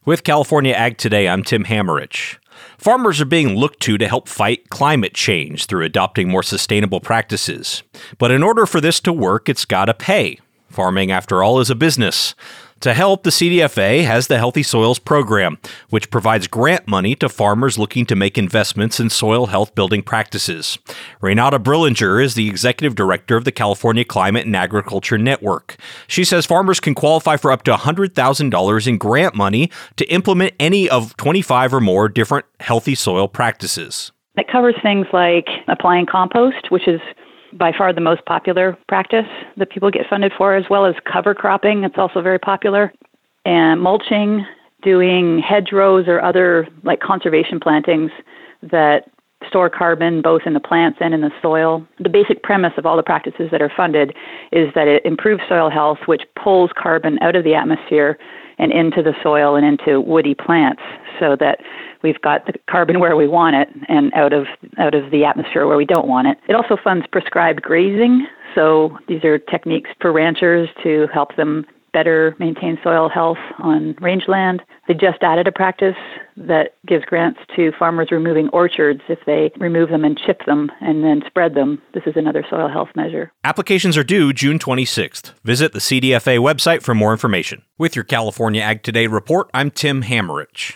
With California Ag Today, I'm Tim Hammerich. Farmers are being looked to help fight climate change through adopting more sustainable practices. But in order for this to work, it's got to pay. Farming, after all, is a business. To help, the CDFA has the Healthy Soils Program, which provides grant money to farmers looking to make investments in soil health building practices. Renata Brillinger is the executive director of the California Climate and Agriculture Network. She says farmers can qualify for up to $100,000 in grant money to implement any of 25 or more different healthy soil practices. It covers things like applying compost, which is by far the most popular practice that people get funded for, as well as cover cropping. It's also very popular. And mulching, doing hedgerows or other like conservation plantings that store carbon both in the plants and in the soil. The basic premise of all the practices that are funded is that it improves soil health, which pulls carbon out of the atmosphere and into the soil and into woody plants so that we've got the carbon where we want it and out of the atmosphere where we don't want it. It also funds prescribed grazing. So these are techniques for ranchers to help them better maintain soil health on rangeland. They just added a practice that gives grants to farmers removing orchards if they remove them and chip them and then spread them. This is another soil health measure. Applications are due June 26th. Visit the CDFA website for more information. With your California Ag Today report, I'm Tim Hammerich.